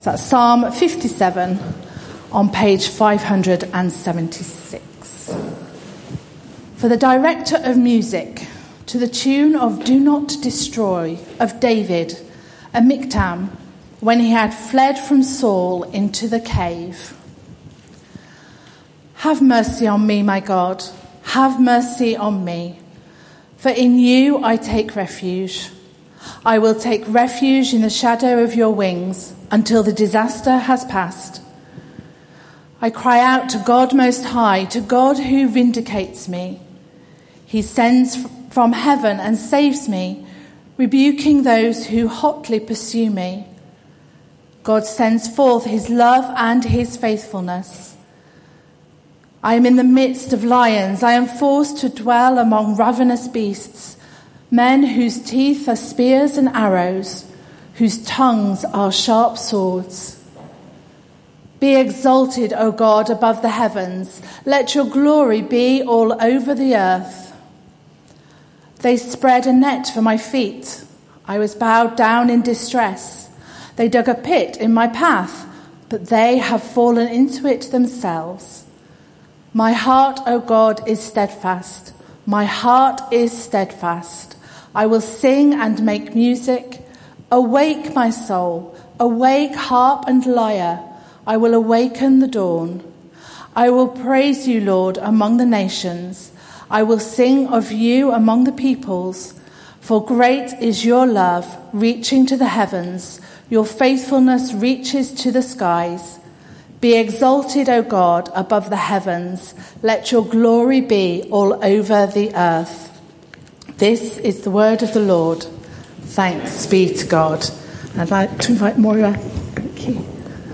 That's Psalm 57 on page 576. For the director of music, to the tune of Do Not Destroy of David, a miktam, when he had fled from Saul into the cave. Have mercy on me, my God, have mercy on me, for in you I take refuge. I will take refuge in the shadow of your wings until the disaster has passed. I cry out to God Most High, to God who vindicates me. He sends from heaven and saves me, rebuking those who hotly pursue me. God sends forth his love and his faithfulness. I am in the midst of lions. I am forced to dwell among ravenous beasts, men whose teeth are spears and arrows, whose tongues are sharp swords. Be exalted, O God, above the heavens. Let your glory be all over the earth. They spread a net for my feet. I was bowed down in distress. They dug a pit in my path, but they have fallen into it themselves. My heart, O God, is steadfast. My heart is steadfast. I will sing and make music. Awake, my soul. Awake, harp and lyre. I will awaken the dawn. I will praise you, Lord, among the nations. I will sing of you among the peoples. For great is your love, reaching to the heavens. Your faithfulness reaches to the skies. Be exalted, O God, above the heavens. Let your glory be all over the earth. This is the word of the Lord. Thanks be to God. I'd like to invite Moira. Thank you.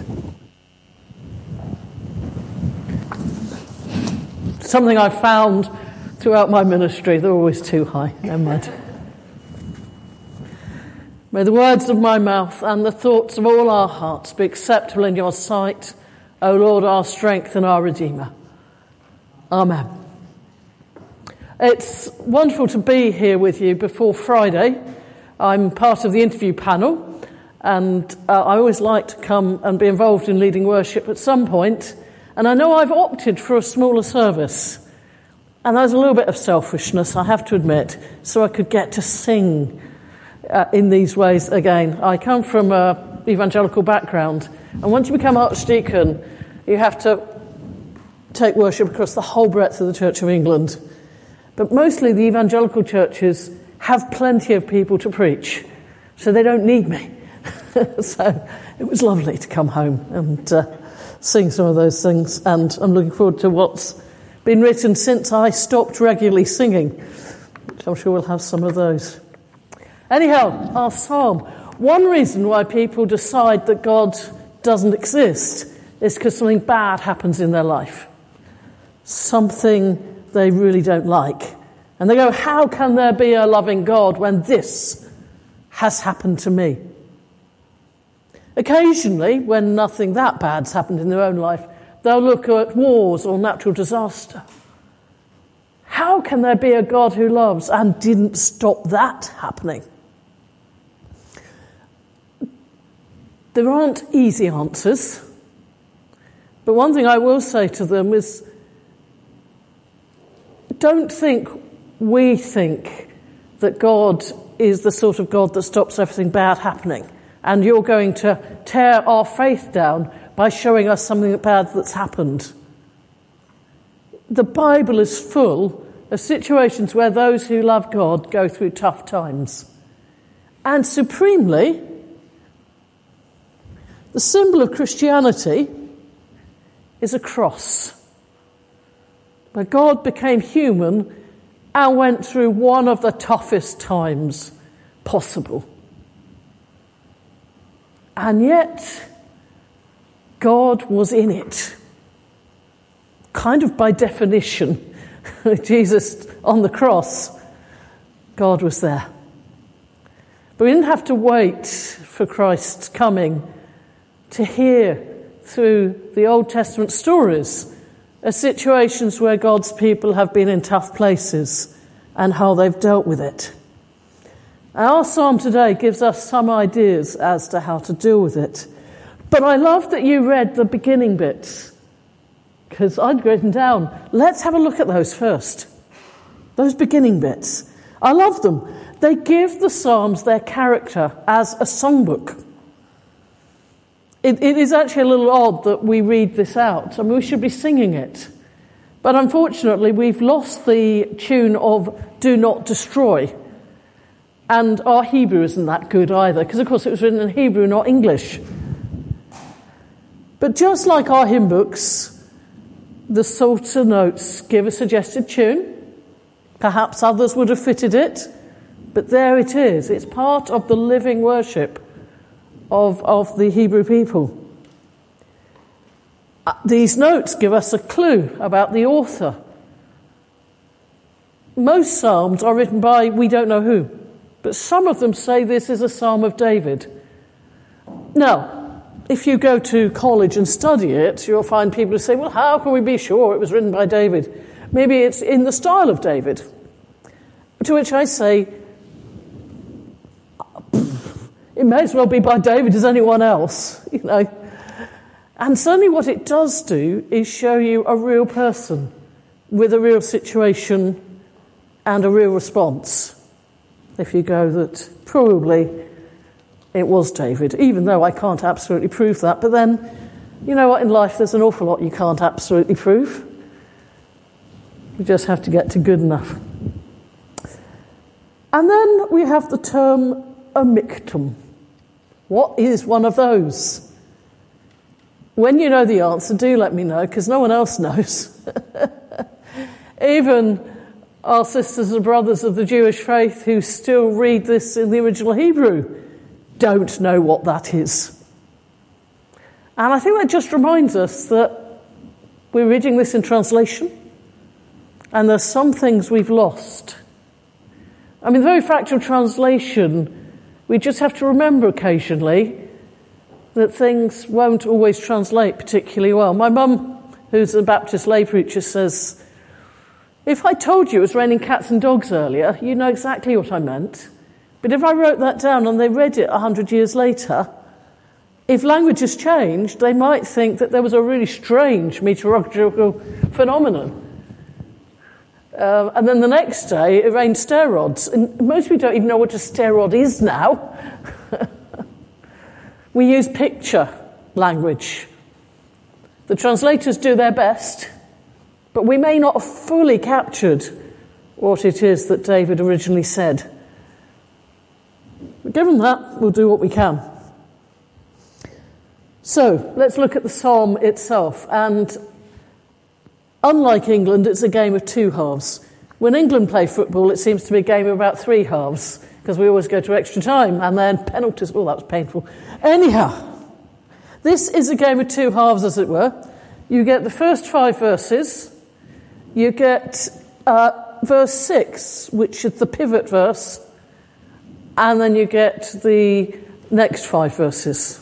Something I've found throughout my ministry, they're always too high. Never mind. May the words of my mouth and the thoughts of all our hearts be acceptable in your sight, O Lord, our strength and our Redeemer. Amen. It's wonderful to be here with you before Friday. I'm part of the interview panel, and I always like to come and be involved in leading worship at some point. And I know I've opted for a smaller service. And there's a little bit of selfishness, I have to admit, so I could get to sing in these ways again. I come from an evangelical background, and once you become archdeacon, you have to take worship across the whole breadth of the Church of England. But mostly the evangelical churches have plenty of people to preach, so they don't need me. So it was lovely to come home and sing some of those things, and I'm looking forward to what's been written since I stopped regularly singing, which I'm sure we'll have some of those. Anyhow, our psalm. One reason why people decide that God doesn't exist is because something bad happens in their life. Something they really don't like. And they go, how can there be a loving God when this has happened to me? Occasionally, when nothing that bad's happened in their own life, they'll look at wars or natural disaster. How can there be a God who loves and didn't stop that happening? There aren't easy answers. But one thing I will say to them is, don't think we think that God is the sort of God that stops everything bad happening, and you're going to tear our faith down by showing us something bad that's happened. The Bible is full of situations where those who love God go through tough times. And supremely, the symbol of Christianity is a cross, where God became human and went through one of the toughest times possible. And yet, God was in it. Kind of by definition. Jesus on the cross, God was there. But we didn't have to wait for Christ's coming to hear through the Old Testament stories of situations where God's people have been in tough places and how they've dealt with it. Our psalm today gives us some ideas as to how to deal with it. But I love that you read the beginning bits, because I'd written down, let's have a look at those first. Those beginning bits. I love them. They give the Psalms their character as a songbook. It is actually a little odd that we read this out. I mean, we should be singing it. But unfortunately, we've lost the tune of Do Not Destroy. And our Hebrew isn't that good either, because of course it was written in Hebrew, not English. But just like our hymn books, the Psalter notes give a suggested tune. Perhaps others would have fitted it, but there it is. It's part of the living worship of the Hebrew people. These notes give us a clue about the author. Most psalms are written by we don't know who, but some of them say this is a psalm of David. Now, if you go to college and study it, you'll find people who say, well, how can we be sure it was written by David? Maybe it's in the style of David. To which I say, it may as well be by David as anyone else, you know. And certainly what it does do is show you a real person with a real situation and a real response. If you go that probably it was David, even though I can't absolutely prove that. But then, you know what, in life there's an awful lot you can't absolutely prove. You just have to get to good enough. And then we have the term omictum. What is one of those? When you know the answer, do let me know, because no one else knows. Even our sisters and brothers of the Jewish faith who still read this in the original Hebrew don't know what that is. And I think that just reminds us that we're reading this in translation, and there's some things we've lost. I mean, the very fact of translation, we just have to remember occasionally that things won't always translate particularly well. My mum, who's a Baptist lay preacher, says, if I told you it was raining cats and dogs earlier, you'd know exactly what I meant. But if I wrote that down and they read it 100 years later, if language has changed, they might think that there was a really strange meteorological phenomenon. And then the next day, it rained stair rods. And most people don't even know what a stair rod is now. We use picture language. The translators do their best, but we may not have fully captured what it is that David originally said. But given that, we'll do what we can. So, let's look at the psalm itself. And unlike England, it's a game of two halves. When England play football, it seems to be a game of about three halves, because we always go to extra time, and then penalties. Oh, that was painful. Anyhow, this is a game of two halves, as it were. You get the first 5 verses. You get verse 6, which is the pivot verse, and then you get the next 5 verses.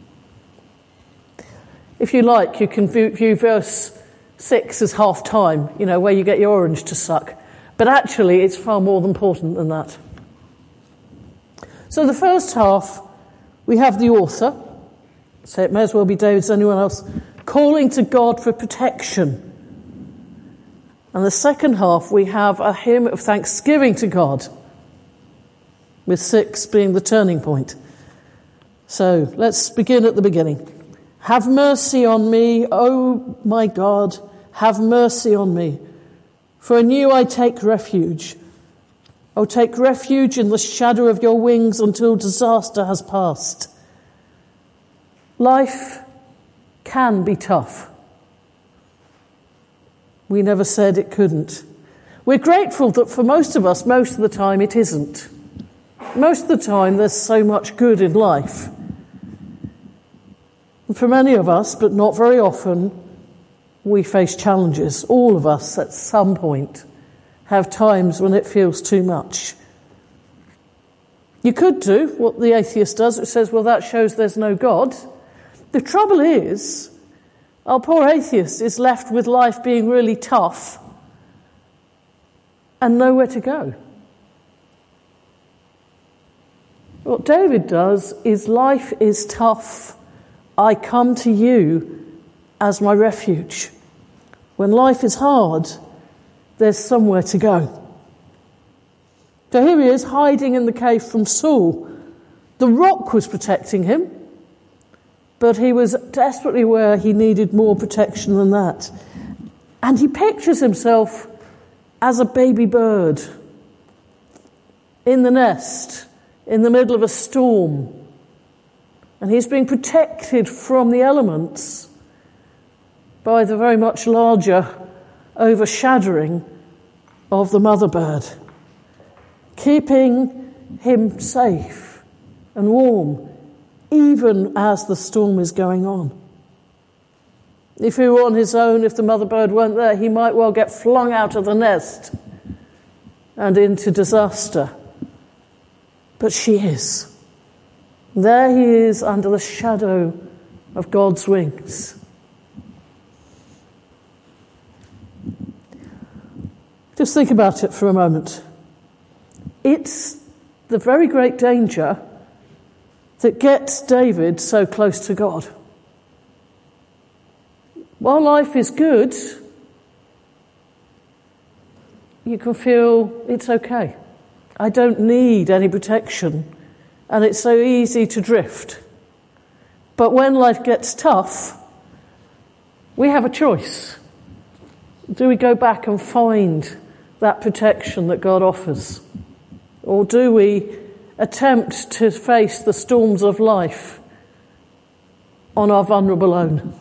If you like, you can view verse 6 as half time, you know, where you get your orange to suck. But actually, it's far more important than that. So the first half, we have the author, so it may as well be David as anyone else, calling to God for protection. And the second half, we have a hymn of thanksgiving to God, with 6 being the turning point. So let's begin at the beginning. Have mercy on me, O my God, have mercy on me. For in you I take refuge. O take refuge in the shadow of your wings until disaster has passed. Life can be tough. We never said it couldn't. We're grateful that for most of us, most of the time, it isn't. Most of the time, there's so much good in life. And for many of us, but not very often, we face challenges. All of us, at some point, have times when it feels too much. You could do what the atheist does, which says, well, that shows there's no God. The trouble is, our poor atheist is left with life being really tough and nowhere to go. What David does is life is tough I come to you as my refuge. When life is hard, there's somewhere to go. So here he is, hiding in the cave from Saul. The rock was protecting him, but he was desperately aware he needed more protection than that. And he pictures himself as a baby bird in the nest, in the middle of a storm. And he's being protected from the elements by the very much larger overshadowing of the mother bird, keeping him safe and warm, even as the storm is going on. If he were on his own, if the mother bird weren't there, he might well get flung out of the nest and into disaster. But she is. There he is under the shadow of God's wings. Just think about it for a moment. It's the very great danger that gets David so close to God. While life is good, you can feel it's okay. I don't need any protection, and it's so easy to drift. But when life gets tough, we have a choice. Do we go back and find that protection that God offers? Or do we attempt to face the storms of life on our vulnerable own?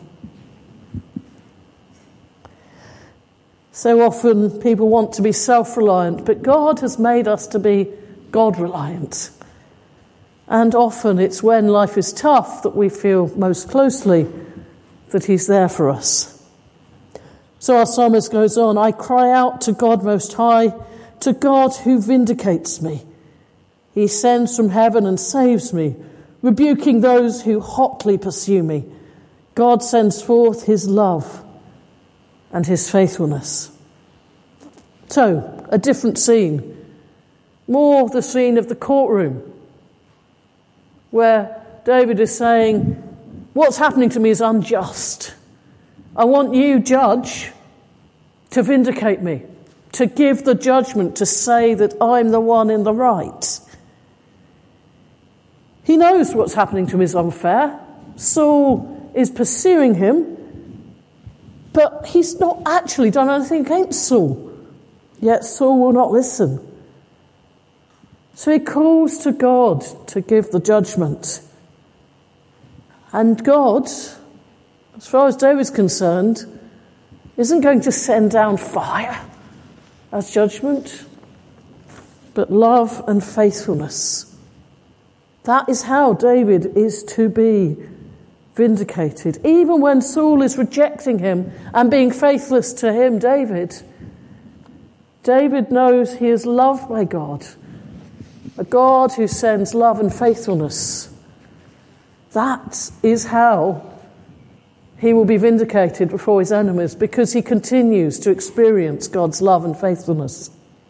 So often people want to be self-reliant, but God has made us to be God-reliant. And often it's when life is tough that we feel most closely that he's there for us. So our psalmist goes on, I cry out to God Most High, to God who vindicates me. He sends from heaven and saves me, rebuking those who hotly pursue me. God sends forth his love and his faithfulness. So, a different scene. More the scene of the courtroom, where David is saying, what's happening to me is unjust. I want you, judge, to vindicate me, to give the judgment, to say that I'm the one in the right. He knows what's happening to him is unfair. Saul is pursuing him, but he's not actually done anything against Saul. Yet Saul will not listen. So he calls to God to give the judgment. And God, as far as David's concerned, isn't going to send down fire as judgment, but love and faithfulness. That is how David is to be vindicated. Even when Saul is rejecting him and being faithless to him, David knows he is loved by God, a God who sends love and faithfulness. That is how he will be vindicated before his enemies, because he continues to experience God's love and faithfulness.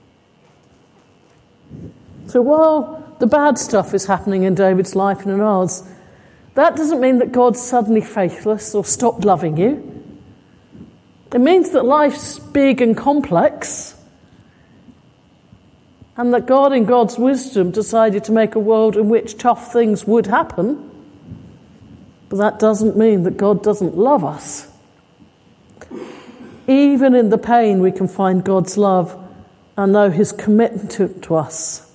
So while the bad stuff is happening in David's life and in ours, that doesn't mean that God's suddenly faithless or stopped loving you. It means that life's big and complex, and that God in God's wisdom decided to make a world in which tough things would happen. But that doesn't mean that God doesn't love us. Even in the pain, we can find God's love and know his commitment to us.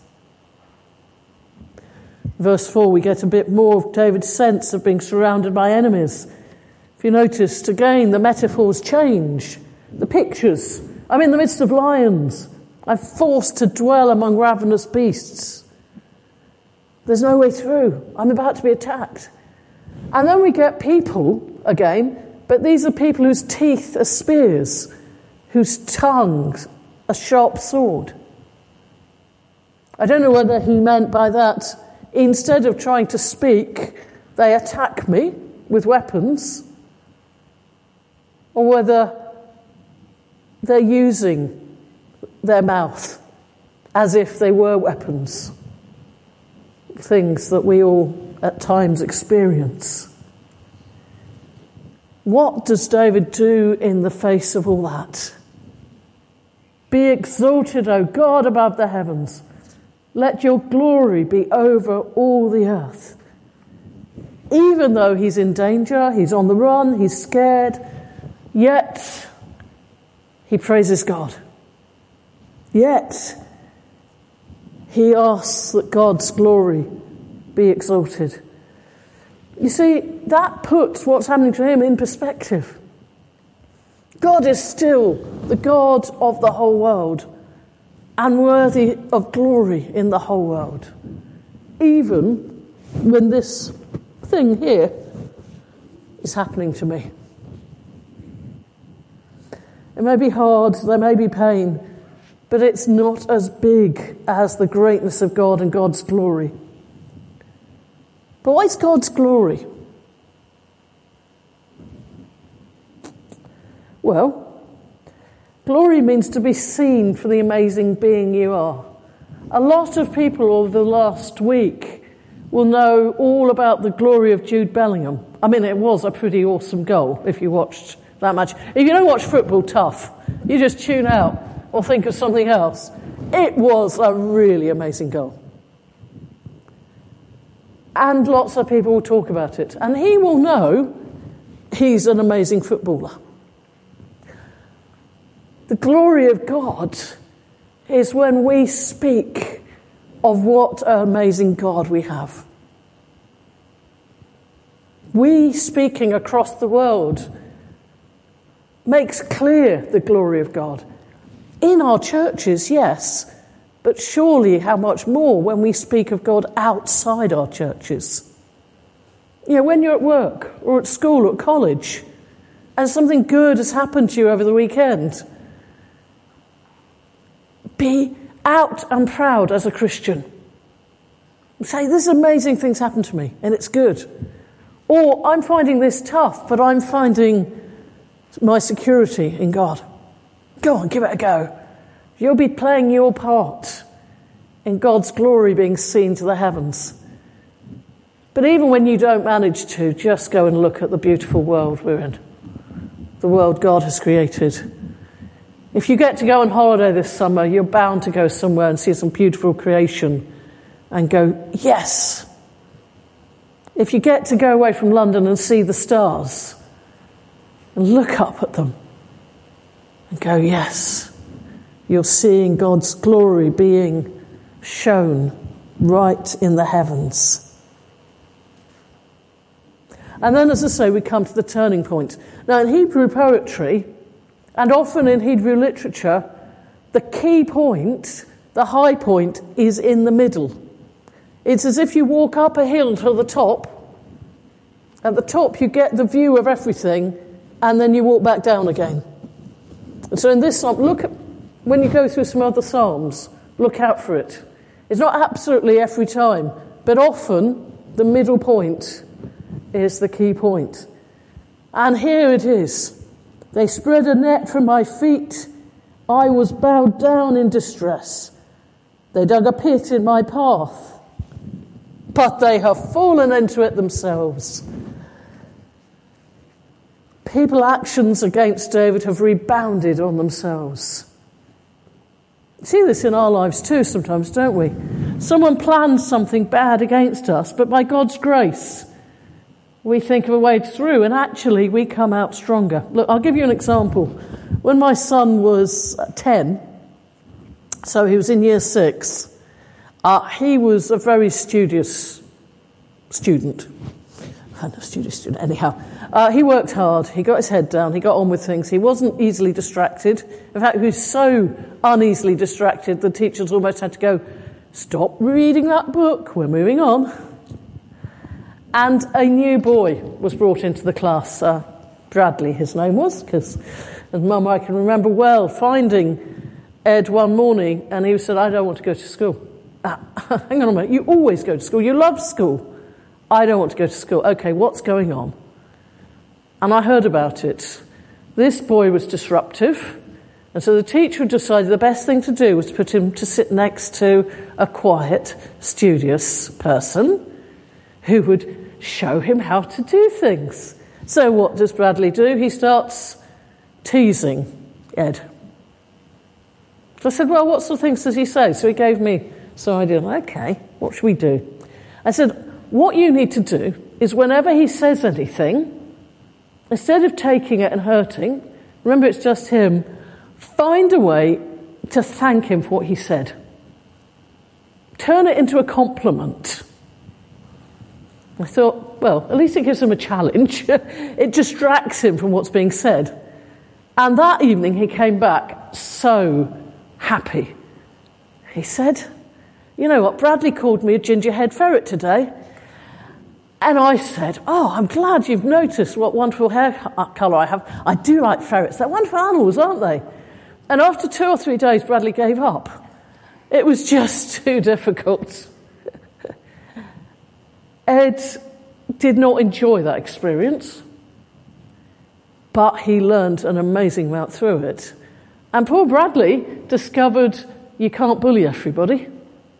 Verse 4, we get a bit more of David's sense of being surrounded by enemies. If you noticed, again, the metaphors change. The pictures. I'm in the midst of lions. I'm forced to dwell among ravenous beasts. There's no way through. I'm about to be attacked. And then we get people again, but these are people whose teeth are spears, whose tongues a sharp sword. I don't know whether he meant by that, instead of trying to speak, they attack me with weapons, or whether they're using their mouth as if they were weapons. Things that we all at times experience. What does David do in the face of all that? Be exalted, O God, above the heavens. Let your glory be over all the earth. Even though he's in danger, he's on the run, he's scared, yet he praises God. Yet he asks that God's glory be exalted. You see, that puts what's happening to him in perspective. God is still the God of the whole world and worthy of glory in the whole world, even when this thing here is happening to me. It may be hard, there may be pain, but it's not as big as the greatness of God and God's glory. But what is God's glory? Well, glory means to be seen for the amazing being you are. A lot of people over the last week will know all about the glory of Jude Bellingham. I mean, it was a pretty awesome goal if you watched that match. If you don't watch football, tough. You just tune out or think of something else. It was a really amazing goal. And lots of people will talk about it. And he will know he's an amazing footballer. The glory of God is when we speak of what an amazing God we have. We speaking across the world makes clear the glory of God. In our churches, yes, but surely how much more when we speak of God outside our churches. You know, when you're at work or at school or at college and something good has happened to you over the weekend, be out and proud as a Christian. Say, this amazing thing's happened to me and it's good. Or, I'm finding this tough, but I'm finding my security in God. Go on, give it a go. You'll be playing your part in God's glory being seen to the heavens. But even when you don't manage to, just go and look at the beautiful world we're in. The world God has created. If you get to go on holiday this summer, you're bound to go somewhere and see some beautiful creation and go, yes. If you get to go away from London and see the stars and look up at them and go, yes, you're seeing God's glory being shown right in the heavens. And then, as I say, we come to the turning point. Now, in Hebrew poetry, and often in Hebrew literature, the key point, the high point, is in the middle. It's as if you walk up a hill to the top. At the top, you get the view of everything, and then you walk back down again. And so in this psalm, look at, when you go through some other psalms, look out for it. It's not absolutely every time, but often the middle point is the key point. And here it is. They spread a net for my feet. I was bowed down in distress. They dug a pit in my path, but they have fallen into it themselves. People's actions against David have rebounded on themselves. We see this in our lives too sometimes, don't we? Someone plans something bad against us, but by God's grace, we think of a way through, and actually we come out stronger. Look, I'll give you an example. When my son was 10, so he was in year 6, he was a very studious student. Anyhow. He worked hard, he got his head down, he got on with things, he wasn't easily distracted. In fact, he was so uneasily distracted, the teachers almost had to go, stop reading that book, we're moving on. And a new boy was brought into the class, Bradley his name was, because as Mum I can remember well finding Ed one morning and he said, I don't want to go to school. Hang on a minute, you always go to school, you love school. I don't want to go to school. Okay, what's going on? And I heard about it. This boy was disruptive, and so the teacher decided the best thing to do was to put him to sit next to a quiet, studious person who would show him how to do things. So what does Bradley do? He starts teasing Ed. So I said, well, what sort of things does he say? So he gave me some idea. Okay, what should we do? I said, what you need to do is whenever he says anything, instead of taking it and hurting, remember it's just him, find a way to thank him for what he said. Turn it into a compliment. I thought, well, at least it gives him a challenge. It distracts him from what's being said. And that evening he came back so happy. He said, you know what, Bradley called me a gingerhead ferret today. And I said, oh, I'm glad you've noticed what wonderful hair colour I have. I do like ferrets. They're wonderful animals, aren't they? And after 2 or 3 days, Bradley gave up. It was just too difficult. Ed did not enjoy that experience, but he learned an amazing amount through it. And poor Bradley discovered you can't bully everybody.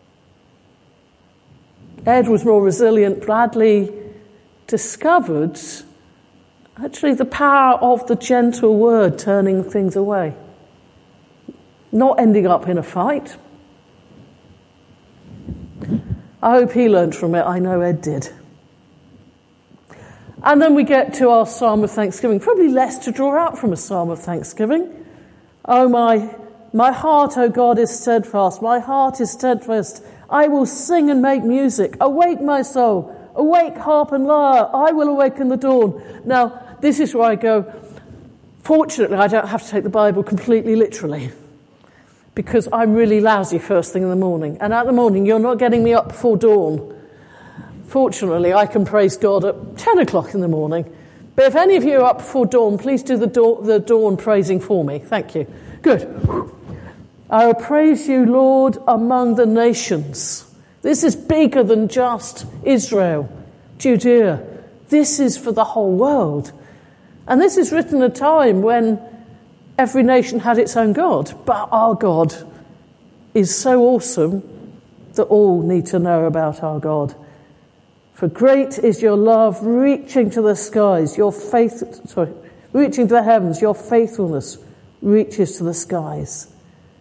Ed was more resilient. Bradley discovered actually the power of the gentle word turning things away. Not ending up in a fight. I hope he learned from it. I know Ed did. And then we get to our Psalm of Thanksgiving. Probably less to draw out from a Psalm of Thanksgiving. Oh, my heart, O God, is steadfast. My heart is steadfast. I will sing and make music. Awake, my soul. Awake, harp and lyre. I will awaken the dawn. Now, this is where I go. Fortunately, I don't have to take the Bible completely literally, because I'm really lousy first thing in the morning. And at the morning, you're not getting me up before dawn. Fortunately, I can praise God at 10 o'clock in the morning. But if any of you are up before dawn, please do the dawn praising for me. Thank you. Good. I will praise you, Lord, among the nations. This is bigger than just Israel, Judea. This is for the whole world. And this is written at a time when every nation had its own God. But our God is so awesome that all need to know about our God. For great is your love, reaching to the skies, reaching to the heavens, your faithfulness reaches to the skies.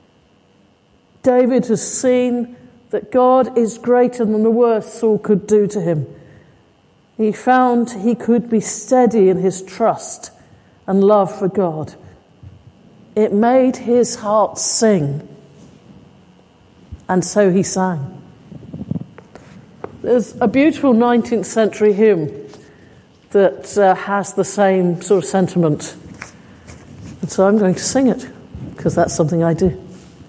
David has seen that God is greater than the worst Saul could do to him. He found he could be steady in his trust and love for God. It made his heart sing. And so he sang. There's a beautiful 19th century hymn that has the same sort of sentiment. And so I'm going to sing it, because that's something I do.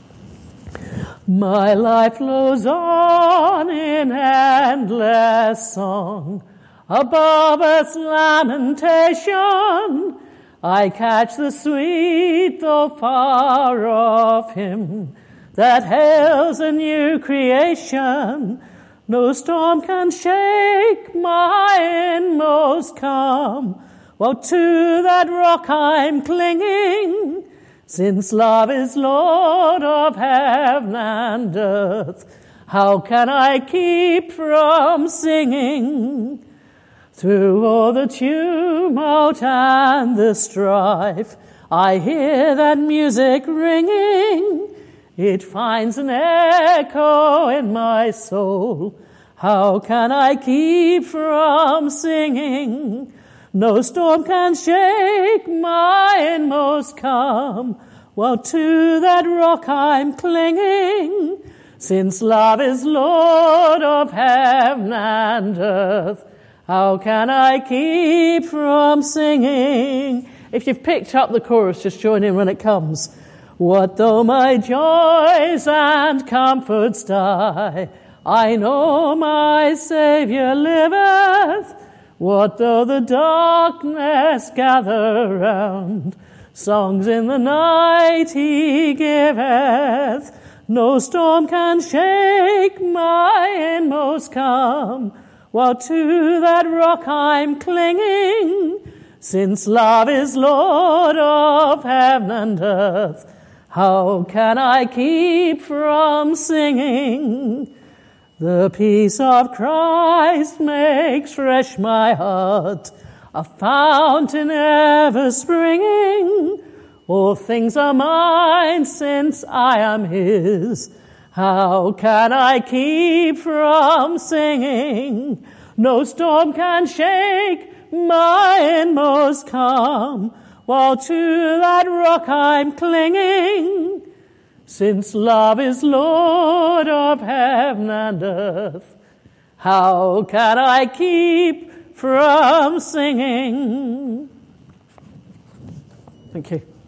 My life flows on in endless song, above earth's lamentation. I catch the sweet, though far off hymn that hails a new creation. No storm can shake my inmost calm, while to that rock I'm clinging, since love is Lord of heaven and earth. How can I keep from singing? Through all the tumult and the strife, I hear that music ringing. It finds an echo in my soul. How can I keep from singing? No storm can shake my inmost calm, while to that rock I'm clinging, since love is Lord of heaven and earth. How can I keep from singing? If you've picked up the chorus, just join in when it comes. What though my joys and comforts die? I know my Saviour liveth. What though the darkness gather round? Songs in the night he giveth. No storm can shake my inmost calm, while to that rock I'm clinging, since love is Lord of heaven and earth. How can I keep from singing? The peace of Christ makes fresh my heart. a fountain ever springing. All things are mine since I am his. How can I keep from singing? No storm can shake my inmost calm, while to that rock I'm clinging. Since love is Lord of heaven and earth, how can I keep from singing? Thank you.